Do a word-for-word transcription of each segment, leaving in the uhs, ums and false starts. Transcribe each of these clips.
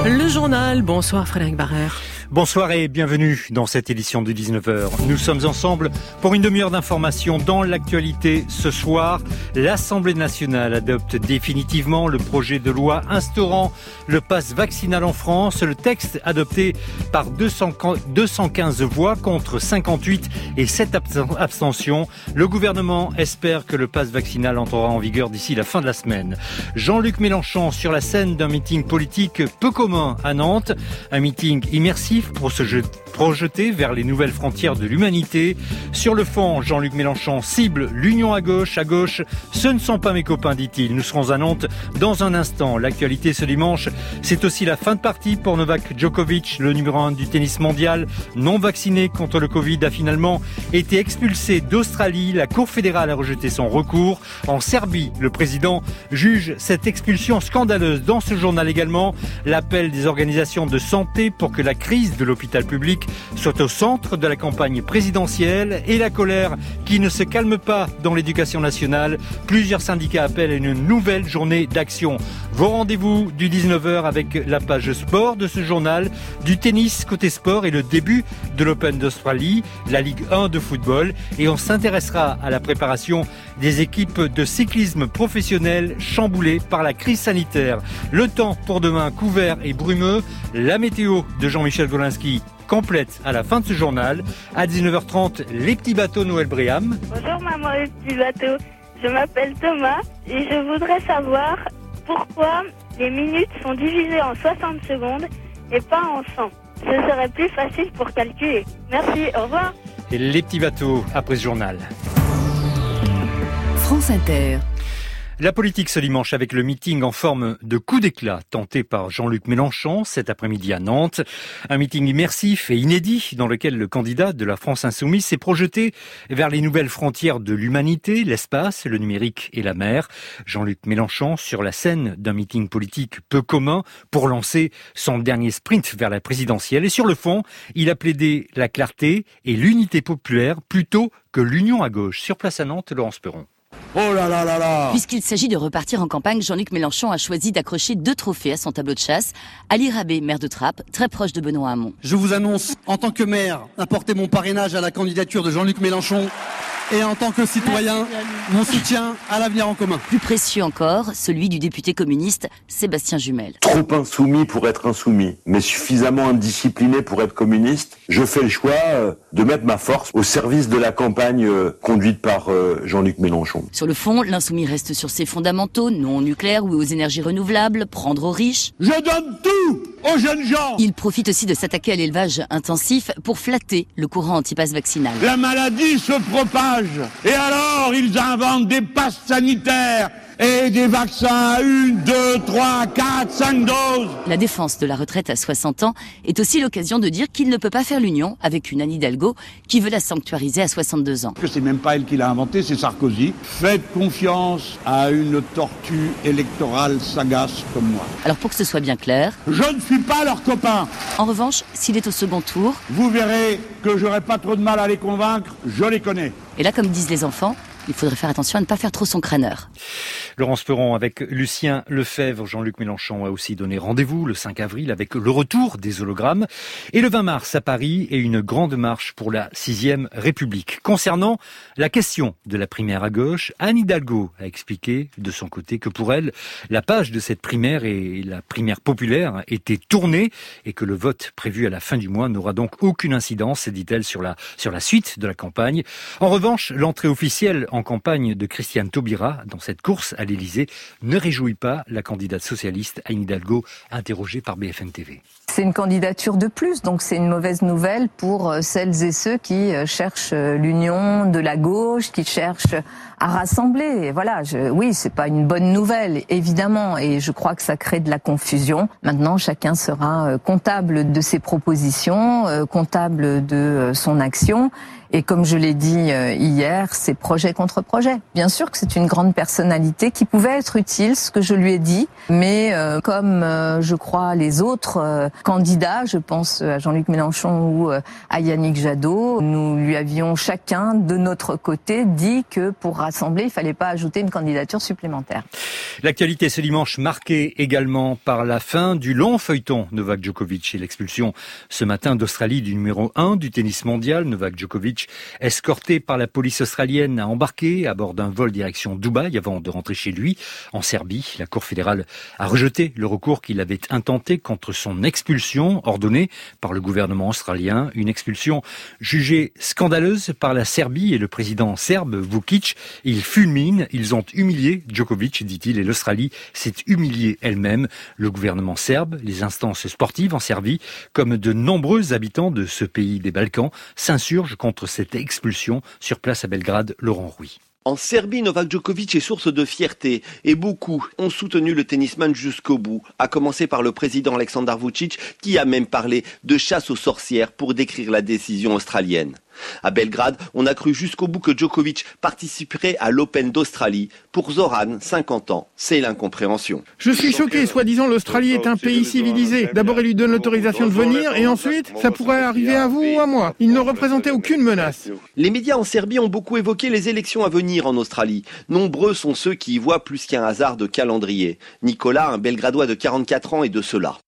Le journal, bonsoir Frédéric Barrère. Bonsoir et bienvenue dans cette édition de dix-neuf heures. Nous sommes ensemble pour une demi-heure d'information dans l'actualité. Ce soir, l'Assemblée nationale adopte définitivement le projet de loi instaurant le pass vaccinal en France. Le texte adopté par deux cent quinze voix contre cinquante-huit et sept abstentions. Le gouvernement espère que le pass vaccinal entrera en vigueur d'ici la fin de la semaine. Jean-Luc Mélenchon sur la scène d'un meeting politique peu commun à Nantes. Un meeting immersif pour se projeter vers les nouvelles frontières de l'humanité. Sur le fond, Jean-Luc Mélenchon cible l'union à gauche. À gauche, ce ne sont pas mes copains, dit-il. Nous serons à Nantes dans un instant. L'actualité ce dimanche, c'est aussi la fin de partie pour Novak Djokovic, le numéro un du tennis mondial, non vacciné contre le Covid, a finalement été expulsé d'Australie. La Cour fédérale a rejeté son recours. En Serbie, le président juge cette expulsion scandaleuse. Dans ce journal également, l'appel des organisations de santé pour que la crise de l'hôpital public soit au centre de la campagne présidentielle et la colère qui ne se calme pas dans l'éducation nationale. Plusieurs syndicats appellent à une nouvelle journée d'action. Vos rendez-vous du dix-neuf heures avec la page sport de ce journal, du tennis côté sport et le début de l'Open d'Australie, la Ligue un de football, et on s'intéressera à la préparation des équipes de cyclisme professionnel chamboulées par la crise sanitaire. Le temps pour demain couvert et brumeux, la météo de Jean-Michel Golinski complète à la fin de ce journal. À dix-neuf heures trente, les petits bateaux Noël Bréham. Bonjour maman les petits bateaux, je m'appelle Thomas et je voudrais savoir pourquoi les minutes sont divisées en soixante secondes et pas en cent. Ce serait plus facile pour calculer. Merci, au revoir. Et les petits bateaux après ce journal. France Inter. La politique ce dimanche avec le meeting en forme de coup d'éclat tenté par Jean-Luc Mélenchon cet après-midi à Nantes. Un meeting immersif et inédit dans lequel le candidat de la France Insoumise s'est projeté vers les nouvelles frontières de l'humanité, l'espace, le numérique et la mer. Jean-Luc Mélenchon sur la scène d'un meeting politique peu commun pour lancer son dernier sprint vers la présidentielle. Et sur le fond, il a plaidé la clarté et l'unité populaire plutôt que l'union à gauche. Sur place à Nantes, Laurence Perron. Oh là là là là! Puisqu'il s'agit de repartir en campagne, Jean-Luc Mélenchon a choisi d'accrocher deux trophées à son tableau de chasse. Ali Rabé, maire de Trappes, très proche de Benoît Hamon. Je vous annonce, en tant que maire, apporter mon parrainage à la candidature de Jean-Luc Mélenchon. Et en tant que citoyen, mon soutien à l'avenir en commun. Plus précieux encore, celui du député communiste Sébastien Jumel. Trop insoumis pour être insoumis, mais suffisamment indiscipliné pour être communiste, je fais le choix de mettre ma force au service de la campagne conduite par Jean-Luc Mélenchon. Sur le fond, l'insoumis reste sur ses fondamentaux, non au nucléaire ou aux énergies renouvelables, prendre aux riches. Je donne tout aux jeunes gens! Il profite aussi de s'attaquer à l'élevage intensif pour flatter le courant anti-pass vaccinal. La maladie se propage. Et alors, ils inventent des passes sanitaires et des vaccins à une, deux, trois, quatre, cinq doses. La défense de la retraite à soixante ans est aussi l'occasion de dire qu'il ne peut pas faire l'union avec une Anne Hidalgo qui veut la sanctuariser à soixante-deux ans. Que c'est même pas elle qui l'a inventé, c'est Sarkozy. Faites confiance à une tortue électorale sagace comme moi. Alors pour que ce soit bien clair, je ne suis pas leur copain. En revanche, s'il est au second tour, vous verrez que j'aurai pas trop de mal à les convaincre, je les connais. Et là, comme disent les enfants, il faudrait faire attention à ne pas faire trop son crâneur. Laurence Perron avec Lucien Lefebvre. Jean-Luc Mélenchon a aussi donné rendez-vous le cinq avril avec le retour des hologrammes. Et le vingt mars à Paris et une grande marche pour la sixième République. Concernant la question de la primaire à gauche, Anne Hidalgo a expliqué de son côté que pour elle, la page de cette primaire et la primaire populaire était tournée et que le vote prévu à la fin du mois n'aura donc aucune incidence, dit-elle, sur la, sur la suite de la campagne. En revanche, l'entrée officielle en campagne de Christiane Taubira dans cette course à l'Élysée ne réjouit pas la candidate socialiste Anne Hidalgo, interrogée par B F M T V. C'est une candidature de plus, donc c'est une mauvaise nouvelle pour celles et ceux qui cherchent l'union de la gauche, qui cherchent à rassembler. Et voilà, je, oui, c'est pas une bonne nouvelle, évidemment, et je crois que ça crée de la confusion. Maintenant, chacun sera comptable de ses propositions, comptable de son action. Et comme je l'ai dit hier, c'est projet contre projet. Bien sûr que c'est une grande personnalité qui pouvait être utile, ce que je lui ai dit, mais euh, comme euh, je crois les autres euh, candidats, je pense à Jean-Luc Mélenchon ou à Yannick Jadot. Nous lui avions chacun de notre côté dit que pour rassembler, il ne fallait pas ajouter une candidature supplémentaire. L'actualité ce dimanche marquée également par la fin du long feuilleton Novak Djokovic et l'expulsion ce matin d'Australie du numéro un du tennis mondial. Novak Djokovic, escorté par la police australienne, a embarqué à bord d'un vol direction Dubaï avant de rentrer chez lui en Serbie. La Cour fédérale a rejeté le recours qu'il avait intenté contre son expulsion ordonnée par le gouvernement australien. Une expulsion jugée scandaleuse par la Serbie et le président serbe Vučić. Ils fulminent, ils ont humilié Djokovic, dit-il, et l'Australie s'est humiliée elle-même. Le gouvernement serbe, les instances sportives en Serbie, comme de nombreux habitants de ce pays des Balkans, s'insurgent contre cette expulsion. Sur place à Belgrade, Laurent Rouy. En Serbie, Novak Djokovic est source de fierté et beaucoup ont soutenu le tennisman jusqu'au bout, à commencer par le président Aleksandar Vučić qui a même parlé de chasse aux sorcières pour décrire la décision australienne. À Belgrade, on a cru jusqu'au bout que Djokovic participerait à l'Open d'Australie. Pour Zoran, cinquante ans, c'est l'incompréhension. Je suis choqué, soi-disant l'Australie est un pays civilisé. D'abord, il lui donne l'autorisation de venir et ensuite, ça pourrait arriver à vous ou à moi. Il ne représentait aucune menace. Les médias en Serbie ont beaucoup évoqué les élections à venir en Australie. Nombreux sont ceux qui y voient plus qu'un hasard de calendrier. Nicolas, un Belgradois de quarante-quatre ans, est de cela.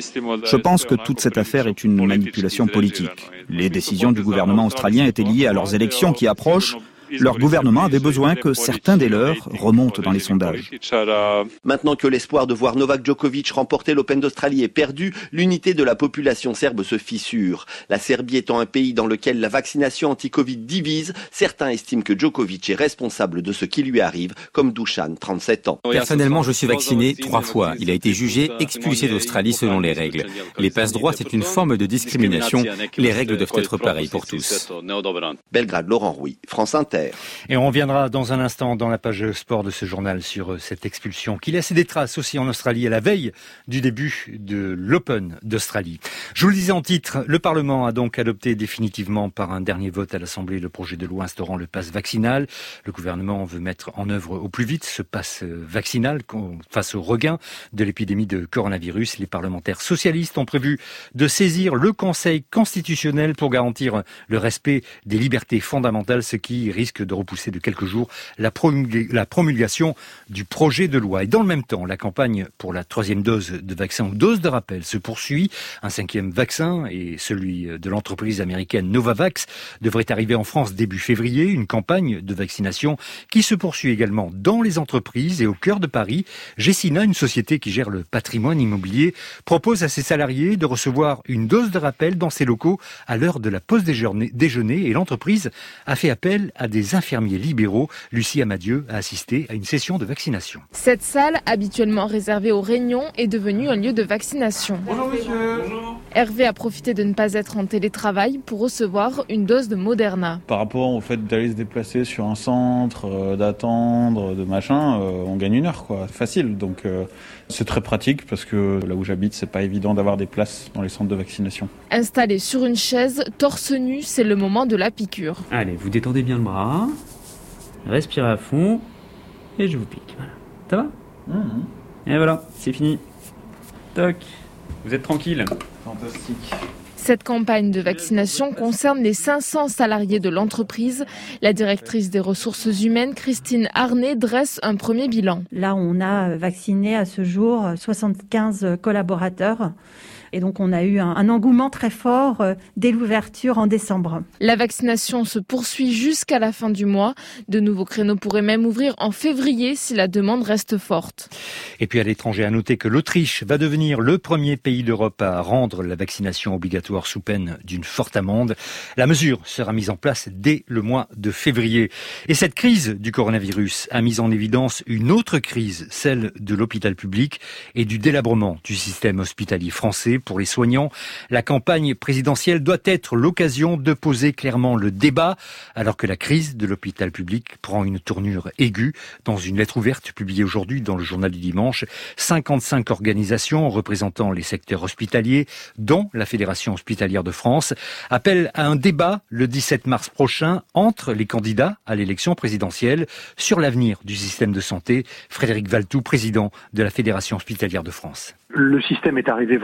Je pense que toute cette affaire est une manipulation politique. Les décisions du gouvernement australien étaient liées à leurs élections qui approchent. Leur gouvernement avait besoin que certains des leurs remontent dans les sondages. Maintenant que l'espoir de voir Novak Djokovic remporter l'Open d'Australie est perdu, l'unité de la population serbe se fissure. La Serbie étant un pays dans lequel la vaccination anti-Covid divise, certains estiment que Djokovic est responsable de ce qui lui arrive, comme Dusan, trente-sept ans. Personnellement, je suis vacciné trois fois. Il a été jugé expulsé d'Australie selon les règles. Les passe-droits, c'est une forme de discrimination. Les règles doivent être pareilles pour tous. Belgrade, Laurent Rouy, France Inter. Et on reviendra dans un instant dans la page sport de ce journal sur cette expulsion qui laisse des traces aussi en Australie à la veille du début de l'Open d'Australie. Je vous le disais en titre, le Parlement a donc adopté définitivement par un dernier vote à l'Assemblée le projet de loi instaurant le pass vaccinal. Le gouvernement veut mettre en œuvre au plus vite ce pass vaccinal face au regain de l'épidémie de coronavirus. Les parlementaires socialistes ont prévu de saisir le Conseil constitutionnel pour garantir le respect des libertés fondamentales, ce qui risque de repousser de quelques jours la promulgation du projet de loi. Et dans le même temps, la campagne pour la troisième dose de vaccin ou dose de rappel se poursuit. Un cinquième vaccin, et celui de l'entreprise américaine Novavax, devrait arriver en France début février. Une campagne de vaccination qui se poursuit également dans les entreprises et au cœur de Paris. Gessina, une société qui gère le patrimoine immobilier, propose à ses salariés de recevoir une dose de rappel dans ses locaux à l'heure de la pause déjeuner et l'entreprise a fait appel à des des infirmiers libéraux. Lucie Amadieu a assisté à une session de vaccination. Cette salle, habituellement réservée aux réunions, est devenue un lieu de vaccination. Bonjour monsieur. Bonjour. Hervé a profité de ne pas être en télétravail pour recevoir une dose de Moderna. Par rapport au fait d'aller se déplacer sur un centre, euh, d'attendre, de machin, euh, on gagne une heure, quoi, facile. Donc euh, c'est très pratique parce que là où j'habite, c'est pas évident d'avoir des places dans les centres de vaccination. Installé sur une chaise, torse nu, c'est le moment de la piqûre. Allez, vous détendez bien le bras. Respirez à fond et je vous pique. Voilà. Ça va ? mmh. Et voilà, c'est fini. Toc. Vous êtes tranquille. Fantastique. Cette campagne de vaccination concerne les cinq cents salariés de l'entreprise. La directrice des ressources humaines, Christine Arnay, dresse un premier bilan. Là, on a vacciné à ce jour soixante-quinze collaborateurs. Et donc, on a eu un, un engouement très fort euh, dès l'ouverture en décembre. La vaccination se poursuit jusqu'à la fin du mois. De nouveaux créneaux pourraient même ouvrir en février si la demande reste forte. Et puis à l'étranger, à noter que l'Autriche va devenir le premier pays d'Europe à rendre la vaccination obligatoire sous peine d'une forte amende. La mesure sera mise en place dès le mois de février. Et cette crise du coronavirus a mis en évidence une autre crise, celle de l'hôpital public et du délabrement du système hospitalier français. Pour les soignants, la campagne présidentielle doit être l'occasion de poser clairement le débat, alors que la crise de l'hôpital public prend une tournure aiguë. Dans une lettre ouverte publiée aujourd'hui dans le journal du dimanche, cinquante-cinq organisations représentant les secteurs hospitaliers, dont la Fédération hospitalière de France, appellent à un débat le dix-sept mars prochain entre les candidats à l'élection présidentielle sur l'avenir du système de santé. Frédéric Valtou, président de la Fédération hospitalière de France. Le système est arrivé vraiment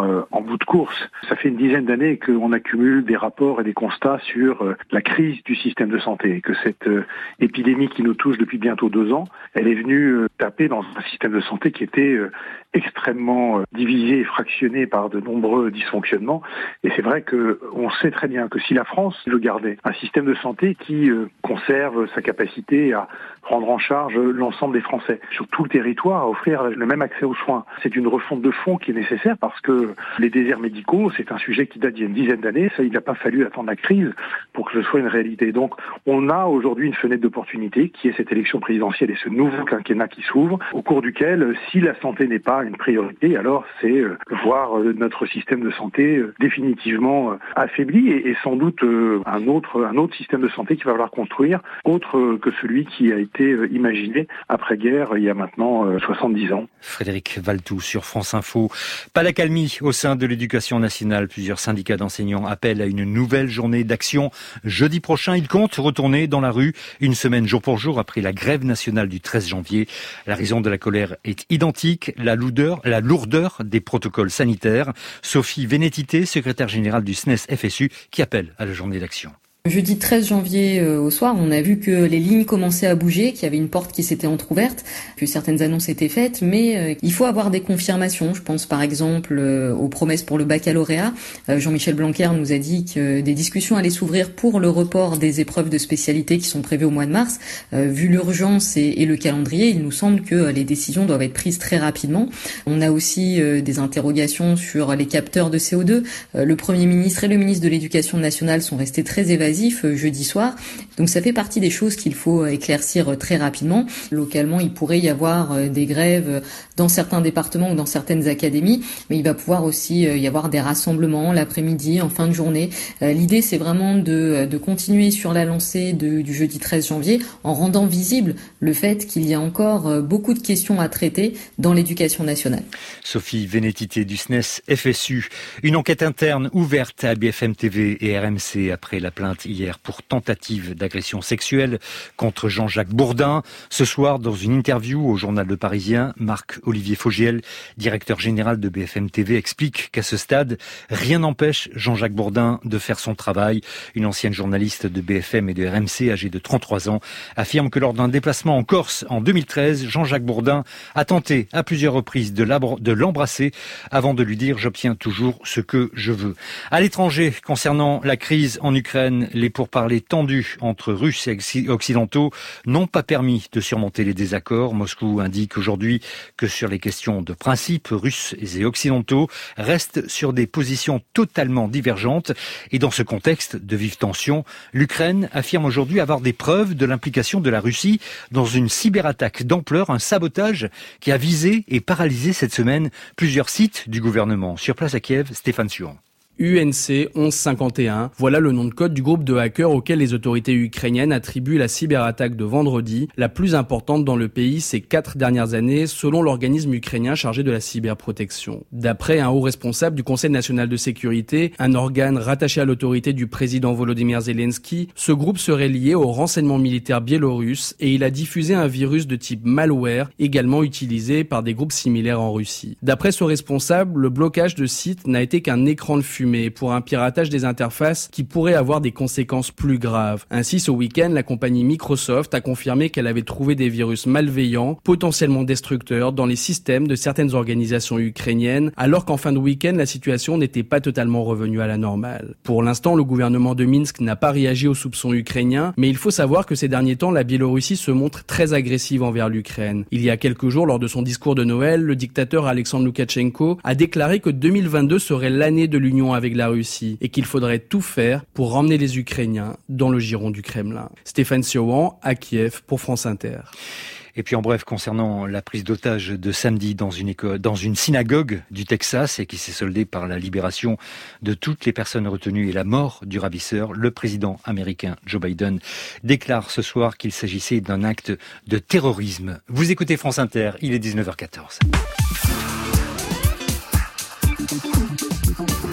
euh, en bout de course. Ça fait une dizaine d'années qu'on accumule des rapports et des constats sur euh, la crise du système de santé, et que cette euh, épidémie qui nous touche depuis bientôt deux ans, elle est venue euh, taper dans un système de santé qui était euh, extrêmement euh, divisé et fractionné par de nombreux dysfonctionnements. Et c'est vrai que on sait très bien que si la France veut garder un système de santé qui euh, conserve sa capacité à prendre en charge l'ensemble des Français sur tout le territoire, à offrir le même accès aux soins, c'est une refonte de fond qui est nécessaire, parce que les déserts médicaux, c'est un sujet qui date d'il y a une dizaine d'années. Ça, il n'a pas fallu attendre la crise pour que ce soit une réalité. Donc, on a aujourd'hui une fenêtre d'opportunité qui est cette élection présidentielle et ce nouveau quinquennat qui s'ouvre, au cours duquel, si la santé n'est pas une priorité, alors c'est voir notre système de santé définitivement affaibli, et, et sans doute un autre, un autre système de santé qu'il va falloir construire, autre que celui qui a été imaginé après-guerre, il y a maintenant soixante-dix ans. Frédéric Valtou sur France Info. Pas l'accalmie au sein de l'éducation nationale. Plusieurs syndicats d'enseignants appellent à une nouvelle journée d'action jeudi prochain. Ils comptent retourner dans la rue une semaine jour pour jour après la grève nationale du treize janvier. La raison de la colère est identique, la lourdeur, la lourdeur des protocoles sanitaires. Sophie Vénétité, secrétaire générale du S N E S F S U, qui appelle à la journée d'action. Jeudi treize janvier euh, au soir, on a vu que les lignes commençaient à bouger, qu'il y avait une porte qui s'était entrouverte, que certaines annonces étaient faites, mais euh, il faut avoir des confirmations. Je pense par exemple euh, aux promesses pour le baccalauréat. Euh, Jean-Michel Blanquer nous a dit que des discussions allaient s'ouvrir pour le report des épreuves de spécialité qui sont prévues au mois de mars. Euh, vu l'urgence et, et le calendrier, il nous semble que euh, les décisions doivent être prises très rapidement. On a aussi euh, des interrogations sur les capteurs de C O deux. Euh, le Premier ministre et le ministre de l'Éducation nationale sont restés très évasifs jeudi soir. Donc ça fait partie des choses qu'il faut éclaircir très rapidement. Localement, il pourrait y avoir des grèves dans certains départements ou dans certaines académies, mais il va pouvoir aussi y avoir des rassemblements l'après-midi, en fin de journée. L'idée, c'est vraiment de, de continuer sur la lancée de, du jeudi treize janvier en rendant visible le fait qu'il y a encore beaucoup de questions à traiter dans l'éducation nationale. Sophie Vénétité du S N E S F S U. Une enquête interne ouverte à B F M T V et R M C après la plainte hier pour tentative d'agression sexuelle contre Jean-Jacques Bourdin. Ce soir, dans une interview au journal Le Parisien, Marc-Olivier Fogiel, directeur général de B F M T V, explique qu'à ce stade, rien n'empêche Jean-Jacques Bourdin de faire son travail. Une ancienne journaliste de B F M et de R M C, âgée de trente-trois ans, affirme que lors d'un déplacement en Corse en deux mille treize, Jean-Jacques Bourdin a tenté à plusieurs reprises de l'embrasser avant de lui dire « j'obtiens toujours ce que je veux ». À l'étranger, concernant la crise en Ukraine, les pourparlers tendus entre Russes et Occidentaux n'ont pas permis de surmonter les désaccords. Moscou indique aujourd'hui que sur les questions de principe, Russes et Occidentaux restent sur des positions totalement divergentes. Et dans ce contexte de vives tensions, l'Ukraine affirme aujourd'hui avoir des preuves de l'implication de la Russie dans une cyberattaque d'ampleur, un sabotage qui a visé et paralysé cette semaine plusieurs sites du gouvernement. Sur place à Kiev, Stéphane Suan. U N C onze cinquante et un, voilà le nom de code du groupe de hackers auquel les autorités ukrainiennes attribuent la cyberattaque de vendredi, la plus importante dans le pays ces quatre dernières années, selon l'organisme ukrainien chargé de la cyberprotection. D'après un haut responsable du Conseil national de sécurité, un organe rattaché à l'autorité du président Volodymyr Zelensky, ce groupe serait lié au renseignement militaire biélorusse et il a diffusé un virus de type malware, également utilisé par des groupes similaires en Russie. D'après ce responsable, le blocage de sites n'a été qu'un écran de fumée pour un piratage des interfaces qui pourrait avoir des conséquences plus graves. Ainsi, ce week-end, la compagnie Microsoft a confirmé qu'elle avait trouvé des virus malveillants, potentiellement destructeurs, dans les systèmes de certaines organisations ukrainiennes, alors qu'en fin de week-end, la situation n'était pas totalement revenue à la normale. Pour l'instant, le gouvernement de Minsk n'a pas réagi aux soupçons ukrainiens, mais il faut savoir que ces derniers temps, la Biélorussie se montre très agressive envers l'Ukraine. Il y a quelques jours, lors de son discours de Noël, le dictateur Alexandre Loukachenko a déclaré que deux mille vingt-deux serait l'année de l'union avec la Russie et qu'il faudrait tout faire pour ramener les Ukrainiens dans le giron du Kremlin. Stéphane Siowan à Kiev pour France Inter. Et puis en bref, concernant la prise d'otage de samedi dans une école, dans une synagogue du Texas et qui s'est soldée par la libération de toutes les personnes retenues et la mort du ravisseur, le président américain Joe Biden déclare ce soir qu'il s'agissait d'un acte de terrorisme. Vous écoutez France Inter, il est dix-neuf heures quatorze.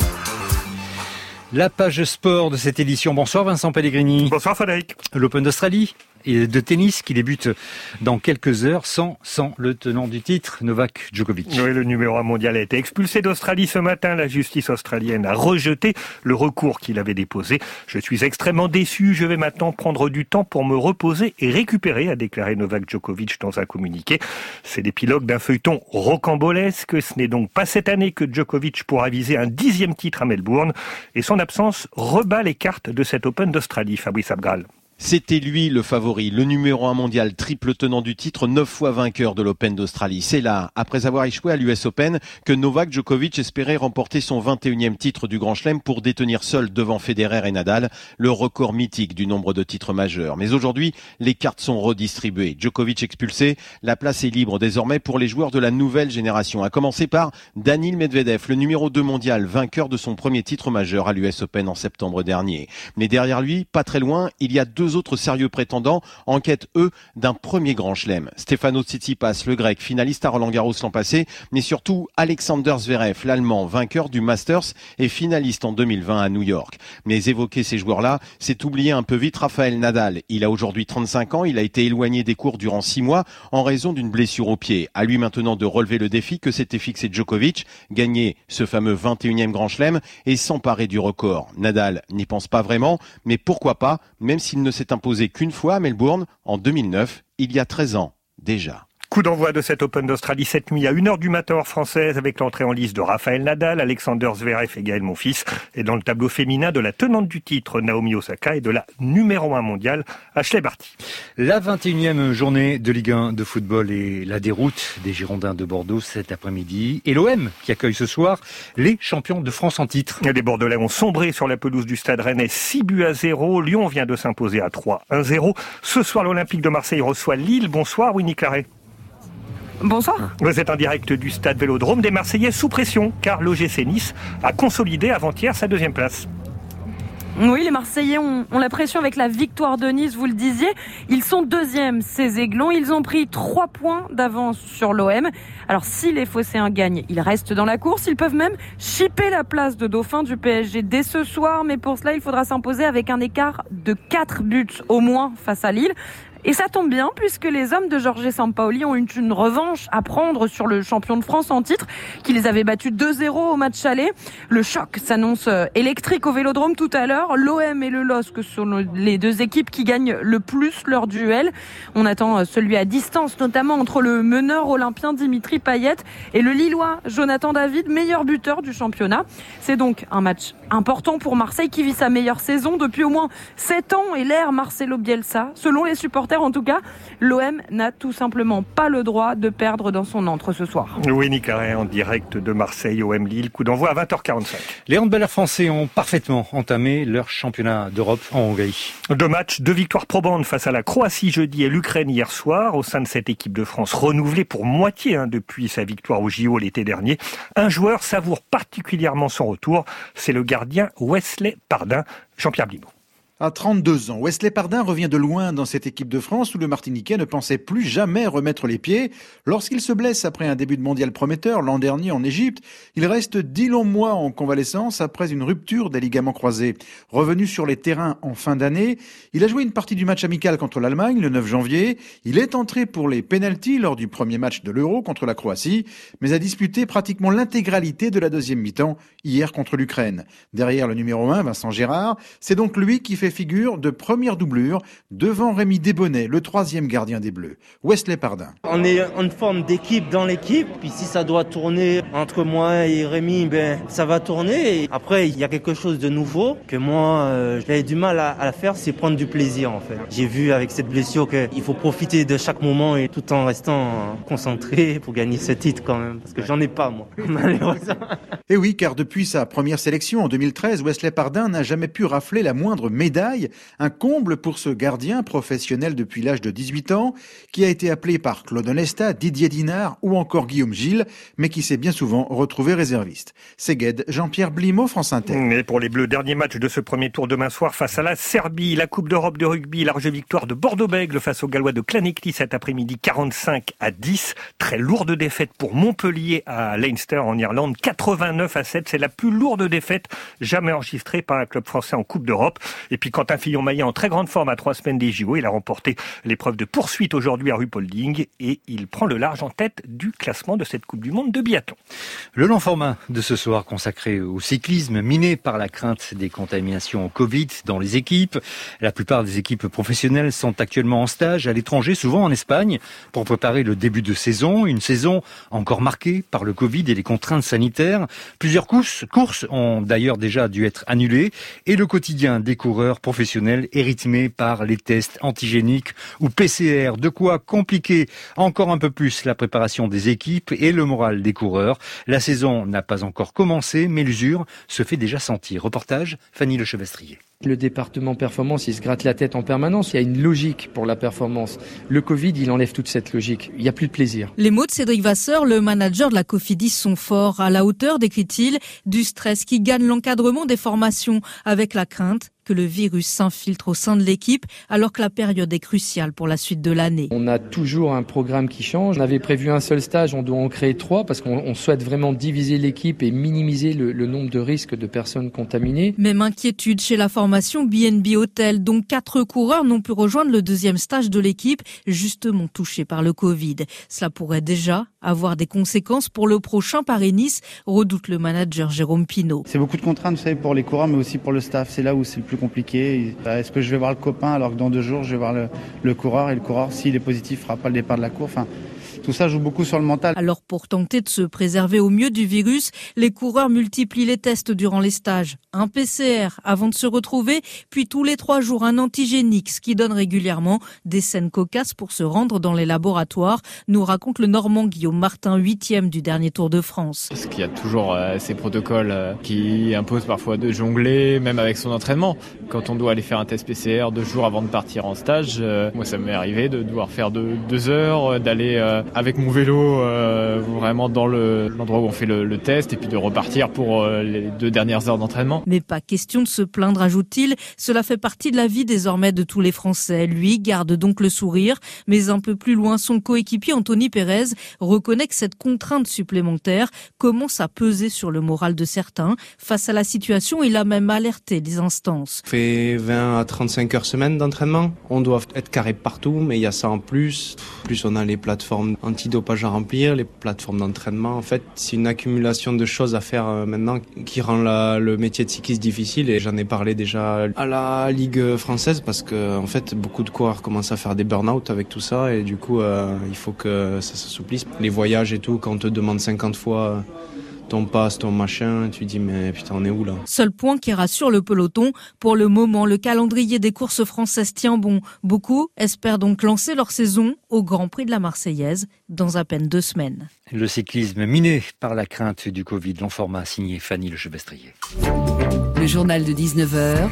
La page sport de cette édition. Bonsoir Vincent Pellegrini. Bonsoir Frédéric. L'Open d'Australie de tennis qui débute dans quelques heures sans, sans le tenant du titre, Novak Djokovic. Oui, le numéro un mondial a été expulsé d'Australie ce matin. La justice australienne a rejeté le recours qu'il avait déposé. Je suis extrêmement déçu. Je vais maintenant prendre du temps pour me reposer et récupérer, a déclaré Novak Djokovic dans un communiqué. C'est l'épilogue d'un feuilleton rocambolesque. Ce n'est donc pas cette année que Djokovic pourra viser un dixième titre à Melbourne. Et son absence rebat les cartes de cet Open d'Australie. Fabrice Abgral. C'était lui le favori, le numéro un mondial, triple tenant du titre, neuf fois vainqueur de l'Open d'Australie. C'est là, après avoir échoué à l'U S Open, que Novak Djokovic espérait remporter son vingt et unième titre du Grand Chelem pour détenir seul devant Federer et Nadal le record mythique du nombre de titres majeurs. Mais aujourd'hui, les cartes sont redistribuées. Djokovic expulsé, la place est libre désormais pour les joueurs de la nouvelle génération, à commencer par Daniil Medvedev, le numéro deux mondial, vainqueur de son premier titre majeur à l'U S Open en septembre dernier. Mais derrière lui, pas très loin, il y a deux autres sérieux prétendants en quête, eux, d'un premier grand chelem. Stefanos Tsitsipas, le grec, finaliste à Roland-Garros l'an passé, mais surtout Alexander Zverev, l'allemand, vainqueur du Masters et finaliste en deux mille vingt à New York. Mais évoquer ces joueurs-là, c'est oublier un peu vite Rafael Nadal. Il a aujourd'hui trente-cinq ans, il a été éloigné des cours durant six mois en raison d'une blessure au pied. À lui maintenant de relever le défi que s'était fixé Djokovic, gagner ce fameux vingt et unième grand chelem et s'emparer du record. Nadal n'y pense pas vraiment, mais pourquoi pas, même s'il ne s'est imposé qu'une fois à Melbourne en deux mille neuf, il y a treize ans déjà. Coup d'envoi de cet Open d'Australie cette nuit à une heure du matin heure française avec l'entrée en lice de Rafael Nadal, Alexander Zverev et Gaël Monfils. Et dans le tableau féminin de la tenante du titre Naomi Osaka et de la numéro un mondiale Ashley Barty. La vingt et unième journée de Ligue un de football et la déroute des Girondins de Bordeaux cet après-midi. Et l'O M qui accueille ce soir les champions de France en titre. Les Bordelais ont sombré sur la pelouse du Stade Rennais six buts à zéro. Lyon vient de s'imposer à trois un zéro. Ce soir, l'Olympique de Marseille reçoit Lille. Bonsoir, Winnie Claret. Bonsoir. Vous êtes en direct du stade Vélodrome des Marseillais sous pression, car l'O G C Nice a consolidé avant-hier sa deuxième place. Oui, les Marseillais ont, ont la pression avec la victoire de Nice, vous le disiez. Ils sont deuxièmes, ces Aiglons. Ils ont pris trois points d'avance sur l'O M. Alors, si les Phocéens gagnent, ils restent dans la course. Ils peuvent même chipper la place de dauphin du P S G dès ce soir. Mais pour cela, il faudra s'imposer avec un écart de quatre buts au moins face à Lille. Et ça tombe bien puisque les hommes de Jorge Sampaoli ont eu une revanche à prendre sur le champion de France en titre qui les avait battus deux zéro au match aller. Le choc s'annonce électrique au Vélodrome tout à l'heure. L'O M et le L O S C sont les deux équipes qui gagnent le plus leur duel. On attend celui à distance, notamment entre le meneur olympien Dimitri Payet et le Lillois Jonathan David, meilleur buteur du championnat. C'est donc un match important pour Marseille qui vit sa meilleure saison depuis au moins sept ans et l'ère Marcelo Bielsa. Selon les supporters, en tout cas, l'O M n'a tout simplement pas le droit de perdre dans son antre ce soir. Oui, Nicolas, en direct de Marseille, O M Lille, coup d'envoi à vingt heures quarante-cinq. Les handballeurs français ont parfaitement entamé leur championnat d'Europe en Hongrie. Deux matchs, deux victoires probantes face à la Croatie jeudi et l'Ukraine hier soir. Au sein de cette équipe de France renouvelée pour moitié hein, depuis sa victoire au J O l'été dernier, un joueur savoure particulièrement son retour, c'est le gardien Wesley Pardin. Jean-Pierre Blibaud. À trente-deux ans, Wesley Pardin revient de loin dans cette équipe de France où le Martiniquais ne pensait plus jamais remettre les pieds. Lorsqu'il se blesse après un début de mondial prometteur l'an dernier en Égypte, il reste dix longs mois en convalescence après une rupture des ligaments croisés. Revenu sur les terrains en fin d'année, il a joué une partie du match amical contre l'Allemagne le neuf janvier. Il est entré pour les pénaltys lors du premier match de l'Euro contre la Croatie, mais a disputé pratiquement l'intégralité de la deuxième mi-temps hier contre l'Ukraine. Derrière le numéro un, Vincent Gérard, c'est donc lui qui fait figure de première doublure devant Rémi Desbonnets, le troisième gardien des Bleus. Wesley Pardin. On est en forme d'équipe dans l'équipe, puis si ça doit tourner entre moi et Rémi, ben ça va tourner. Et après, il y a quelque chose de nouveau que moi, euh, j'avais du mal à, à faire, c'est prendre du plaisir en fait. J'ai vu avec cette blessure qu'il faut profiter de chaque moment et tout en restant concentré pour gagner ce titre quand même, parce que j'en ai pas moi, malheureusement. Et oui, car depuis sa première sélection en deux mille treize, Wesley Pardin n'a jamais pu rafler la moindre médaille. Un comble pour ce gardien professionnel depuis l'âge de dix-huit ans, qui a été appelé par Claude Onesta, Didier Dinard ou encore Guillaume Gilles, mais qui s'est bien souvent retrouvé réserviste. Séguède, Jean-Pierre Blimaud, France Inter. Mais pour les Bleus, dernier match de ce premier tour demain soir face à la Serbie, la Coupe d'Europe de rugby, large victoire de Bordeaux-Bègles face aux Gallois de Clanecty cet après-midi, quarante-cinq à dix. Très lourde défaite pour Montpellier à Leinster en Irlande, quatre-vingt-neuf à sept. C'est la plus lourde défaite jamais enregistrée par un club français en Coupe d'Europe. Et puis Quentin Fillon-Maillet en très grande forme à trois semaines des J O. Il a remporté l'épreuve de poursuite aujourd'hui à Ruhpolding et il prend le large en tête du classement de cette Coupe du Monde de biathlon. Le long format de ce soir consacré au cyclisme, miné par la crainte des contaminations au Covid dans les équipes. La plupart des équipes professionnelles sont actuellement en stage à l'étranger, souvent en Espagne, pour préparer le début de saison. Une saison encore marquée par le Covid et les contraintes sanitaires. Plusieurs courses, courses ont d'ailleurs déjà dû être annulées et le quotidien des coureurs professionnels est rythmé par les tests antigéniques ou P C R. De quoi compliquer encore un peu plus la préparation des équipes et le moral des coureurs. La saison n'a pas encore commencé, mais l'usure se fait déjà sentir. Reportage, Fanny Lechevestrier. Le département performance, il se gratte la tête en permanence. Il y a une logique pour la performance. Le Covid, il enlève toute cette logique. Il n'y a plus de plaisir. Les mots de Cédric Vasseur, le manager de la Cofidis, sont forts. À la hauteur, décrit-il, du stress qui gagne l'encadrement des formations, avec la crainte que le virus s'infiltre au sein de l'équipe, alors que la période est cruciale pour la suite de l'année. On a toujours un programme qui change. On avait prévu un seul stage, on doit en créer trois, parce qu'on on souhaite vraiment diviser l'équipe et minimiser le, le nombre de risques de personnes contaminées. Même inquiétude chez la formation B N B Hotel, dont quatre coureurs n'ont pu rejoindre le deuxième stage de l'équipe, justement touché par le Covid. Cela pourrait déjà avoir des conséquences pour le prochain Paris-Nice, redoute le manager Jérôme Pinault. C'est beaucoup de contraintes, vous savez, pour les coureurs, mais aussi pour le staff. C'est là où c'est le plus compliqué. Est-ce que je vais voir le copain alors que dans deux jours, je vais voir le, le coureur, et le coureur, s'il est positif, ne fera pas le départ de la course. Enfin, tout ça joue beaucoup sur le mental. Alors pour tenter de se préserver au mieux du virus, les coureurs multiplient les tests durant les stages. Un P C R avant de se retrouver, puis tous les trois jours un antigénique, ce qui donne régulièrement des scènes cocasses pour se rendre dans les laboratoires, nous raconte le Normand Guillaume Martin, huitième du dernier Tour de France. Parce qu'il y a toujours euh, ces protocoles euh, qui imposent parfois de jongler, même avec son entraînement. Quand on doit aller faire un test P C R deux jours avant de partir en stage, euh, moi ça m'est arrivé de devoir faire deux, deux heures, d'aller euh, avec mon vélo euh, vraiment dans le, l'endroit où on fait le, le test et puis de repartir pour euh, les deux dernières heures d'entraînement. Mais pas question de se plaindre, ajoute-t-il, cela fait partie de la vie désormais de tous les Français. Lui garde donc le sourire, mais un peu plus loin, son coéquipier Anthony Pérez reconnaît que cette contrainte supplémentaire commence à peser sur le moral de certains. Face à la situation, il a même alerté des instances. On fait vingt à trente-cinq heures semaine d'entraînement. On doit être carré partout, mais il y a ça en plus. Plus on a les plateformes antidopage à remplir, les plateformes d'entraînement. En fait, c'est une accumulation de choses à faire euh, maintenant qui rend la, le métier de cycliste difficile. Et j'en ai parlé déjà à la Ligue française parce que, en fait, beaucoup de coureurs commencent à faire des burn-out avec tout ça. Et du coup, euh, il faut que ça s'assouplisse. Les voyages et tout, quand on te demande cinquante fois ton passe, ton machin, tu dis mais putain on est où là ? Seul point qui rassure le peloton, pour le moment le calendrier des courses françaises tient bon. Beaucoup espèrent donc lancer leur saison au Grand Prix de la Marseillaise dans à peine deux semaines. Le cyclisme miné par la crainte du Covid, long format signé Fanny Lechevestrier. Le journal de dix-neuf heures.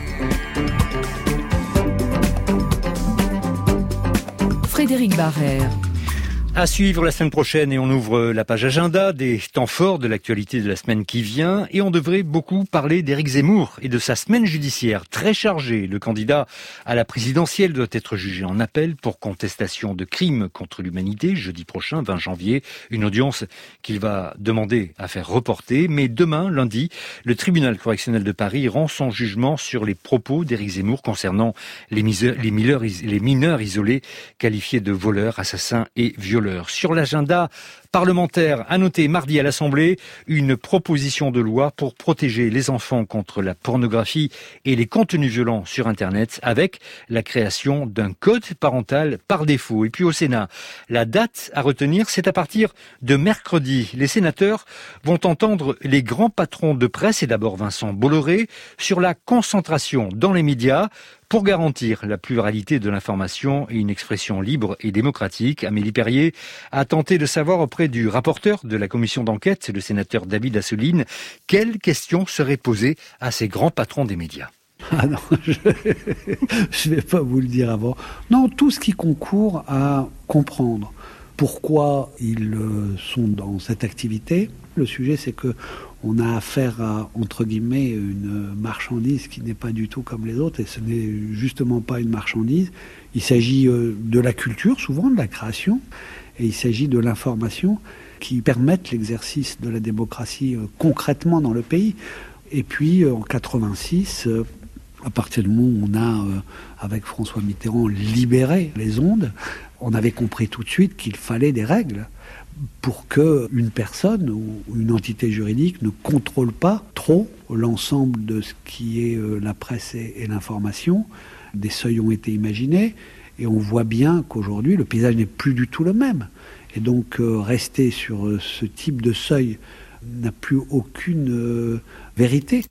Frédéric Barrère. À suivre la semaine prochaine et on ouvre la page agenda des temps forts de l'actualité de la semaine qui vient et on devrait beaucoup parler d'Éric Zemmour et de sa semaine judiciaire très chargée. Le candidat à la présidentielle doit être jugé en appel pour contestation de crimes contre l'humanité jeudi prochain, vingt janvier, une audience qu'il va demander à faire reporter. Mais demain, lundi, le tribunal correctionnel de Paris rend son jugement sur les propos d'Éric Zemmour concernant les, miseurs, les, mineurs, les mineurs isolés qualifiés de voleurs, assassins et violeurs. Sur l'agenda parlementaire, à noter mardi à l'Assemblée, une proposition de loi pour protéger les enfants contre la pornographie et les contenus violents sur Internet avec la création d'un code parental par défaut. Et puis au Sénat, la date à retenir, c'est à partir de mercredi. Les sénateurs vont entendre les grands patrons de presse, et d'abord Vincent Bolloré, sur la concentration dans les médias pour garantir la pluralité de l'information et une expression libre et démocratique. Amélie Perrier a tenté de savoir auprès du rapporteur de la commission d'enquête, le sénateur David Assouline, quelles questions seraient posées à ces grands patrons des médias. Ah non, je ne vais pas vous le dire avant. Non, tout ce qui concourt à comprendre pourquoi ils sont dans cette activité. Le sujet, c'est que on a affaire à, entre guillemets, une marchandise qui n'est pas du tout comme les autres, et ce n'est justement pas une marchandise. Il s'agit de la culture, souvent de la création, et il s'agit de l'information qui permettent l'exercice de la démocratie concrètement dans le pays. Et puis, en quatre-vingt-six, À partir du moment où on a, euh, avec François Mitterrand, libéré les ondes, on avait compris tout de suite qu'il fallait des règles pour qu'une personne ou une entité juridique ne contrôle pas trop l'ensemble de ce qui est euh, la presse et, et l'information. Des seuils ont été imaginés et on voit bien qu'aujourd'hui, le paysage n'est plus du tout le même. Et donc, euh, rester sur euh, ce type de seuil n'a plus aucune euh, vérité.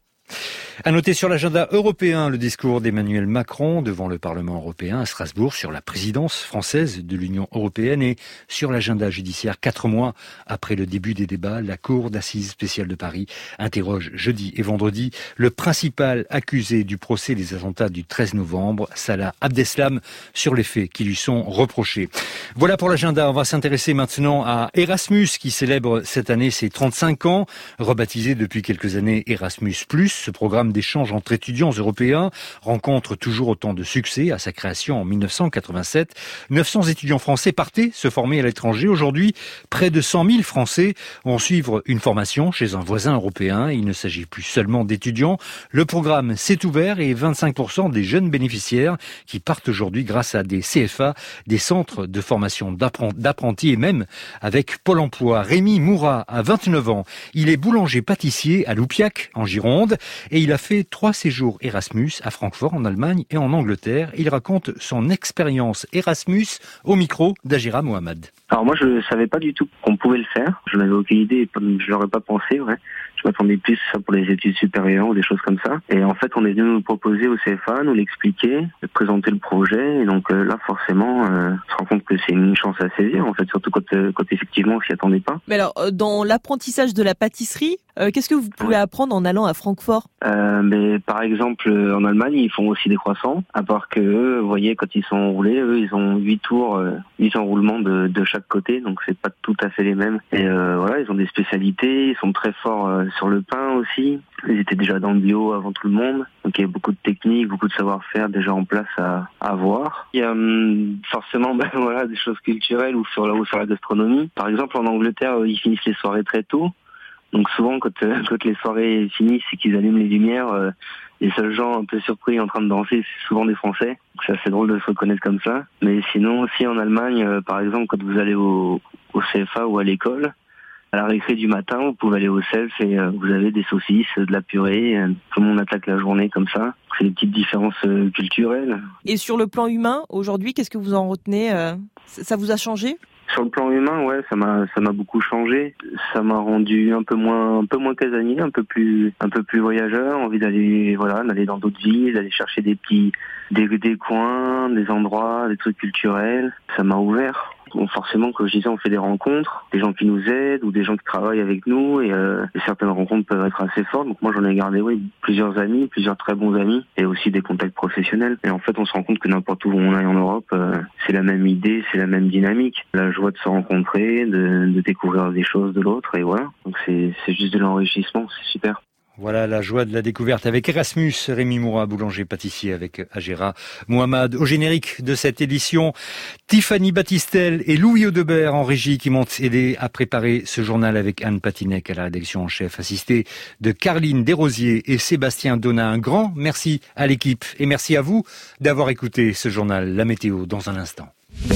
À noter sur l'agenda européen le discours d'Emmanuel Macron devant le Parlement européen à Strasbourg sur la présidence française de l'Union européenne et sur l'agenda judiciaire. Quatre mois après le début des débats, la Cour d'assises spéciale de Paris interroge jeudi et vendredi le principal accusé du procès des attentats du treize novembre, Salah Abdeslam, sur les faits qui lui sont reprochés. Voilà pour l'agenda. On va s'intéresser maintenant à Erasmus qui célèbre cette année ses trente-cinq ans, rebaptisé depuis quelques années Erasmus plus. Ce programme d'échange entre étudiants européens rencontre toujours autant de succès. À sa création en mille neuf cent quatre-vingt-sept, neuf cents étudiants français partaient se former à l'étranger. Aujourd'hui, près de cent mille Français vont suivre une formation chez un voisin européen. Il ne s'agit plus seulement d'étudiants. Le programme s'est ouvert et vingt-cinq pour cent des jeunes bénéficiaires qui partent aujourd'hui grâce à des C F A, des centres de formation d'apprentis et même avec Pôle emploi. Rémi Moura a vingt-neuf ans. Il est boulanger-pâtissier à Loupiac, en Gironde, et il a fait trois séjours Erasmus à Francfort, en Allemagne et en Angleterre. Il raconte son expérience Erasmus au micro d'Agera Mohamed. Alors moi, je ne savais pas du tout qu'on pouvait le faire. Je n'avais aucune idée, je n'aurais pas pensé, ouais. Je m'attendais plus ça pour les études supérieures ou des choses comme ça. Et en fait, on est venu nous proposer au C F A, nous l'expliquer, présenter le projet. Et donc euh, là, forcément, euh, on se rend compte que c'est une chance à saisir, en fait, surtout quand, euh, quand effectivement on s'y attendait pas. Mais alors, euh, dans l'apprentissage de la pâtisserie, euh, qu'est-ce que vous pouvez apprendre en allant à Francfort ? euh, mais Par exemple, en Allemagne, ils font aussi des croissants. À part que eux, vous voyez, quand ils sont enroulés, eux, ils ont huit tours, euh, huit enroulements de, de chaque côté. Donc c'est pas tout à fait les mêmes. Et euh, voilà, ils ont des spécialités, ils sont très forts euh, sur le pain aussi. Ils étaient déjà dans le bio avant tout le monde. Donc il y a beaucoup de techniques, beaucoup de savoir-faire déjà en place à, à avoir. Il y a hum, forcément ben, voilà, des choses culturelles ou sur, la, ou sur la gastronomie. Par exemple, en Angleterre, ils finissent les soirées très tôt. Donc souvent, quand, euh, quand les soirées finissent et qu'ils allument les lumières, euh, les seuls gens un peu surpris en train de danser, c'est souvent des Français. Donc c'est assez drôle de se reconnaître comme ça. Mais sinon, aussi en Allemagne, euh, par exemple, quand vous allez au, au C F A ou à l'école, à la récré du matin, vous pouvez aller au self et euh, vous avez des saucisses, de la purée. Euh, tout le monde attaque la journée comme ça. C'est des petites différences euh, culturelles. Et sur le plan humain, aujourd'hui, qu'est-ce que vous en retenez ? euh, Ça vous a changé ? Sur le plan humain, ouais, ça m'a ça m'a beaucoup changé. Ça m'a rendu un peu moins un peu moins casanier, un peu plus un peu plus voyageur, envie d'aller voilà, d'aller dans d'autres villes, d'aller chercher des petits des des coins, des endroits, des trucs culturels. Ça m'a ouvert. Bon, forcément, comme je disais, on fait des rencontres, des gens qui nous aident ou des gens qui travaillent avec nous et, euh, et certaines rencontres peuvent être assez fortes. Donc moi, j'en ai gardé oui, plusieurs amis, plusieurs très bons amis et aussi des contacts professionnels. Et en fait, on se rend compte que n'importe où on aille en Europe, euh, c'est la même idée, c'est la même dynamique. La joie de se rencontrer, de, de découvrir des choses de l'autre et voilà. Donc c'est, c'est juste de l'enrichissement, c'est super. Voilà la joie de la découverte avec Erasmus, Rémi Moura, boulanger-pâtissier avec Agera Mohamed. Au générique de cette édition, Tiffany Battistel et Louis Audebert en régie qui m'ont aidé à préparer ce journal avec Anne Patinec à la rédaction en chef, assistée de Caroline Desrosiers et Sébastien Donat. Un grand merci à l'équipe et merci à vous d'avoir écouté ce journal. La météo dans un instant.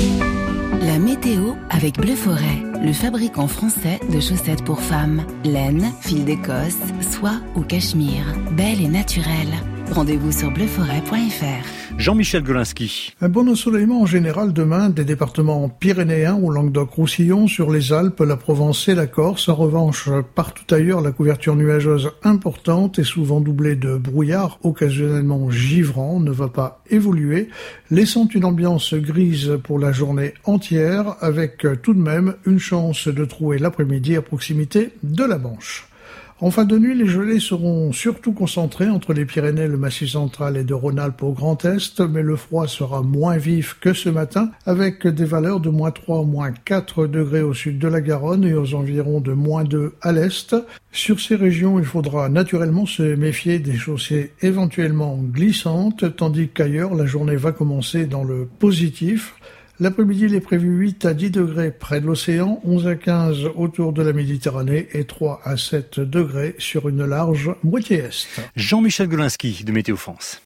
La météo avec Bleu Forêt, le fabricant français de chaussettes pour femmes. Laine, fil d'Écosse, soie ou cachemire. Belle et naturelle. Rendez-vous sur bleu forêt point f r. Jean-Michel Golinski. Un bon ensoleillement en général demain des départements pyrénéens au Languedoc-Roussillon, sur les Alpes, la Provence et la Corse. En revanche, partout ailleurs, la couverture nuageuse importante et souvent doublée de brouillard, occasionnellement givrant, ne va pas évoluer, laissant une ambiance grise pour la journée entière, avec tout de même une chance de trouver l'après-midi à proximité de la Manche. En fin de nuit, les gelées seront surtout concentrées entre les Pyrénées, le Massif central et de Rhône-Alpes au Grand Est, mais le froid sera moins vif que ce matin, avec des valeurs de moins trois, moins quatre degrés au sud de la Garonne et aux environs de moins deux à l'est. Sur ces régions, il faudra naturellement se méfier des chaussées éventuellement glissantes, tandis qu'ailleurs, la journée va commencer dans le positif. L'après-midi, il est prévu huit à dix degrés près de l'océan, onze à quinze autour de la Méditerranée et trois à sept degrés sur une large moitié est. Jean-Michel Golinski de Météo France.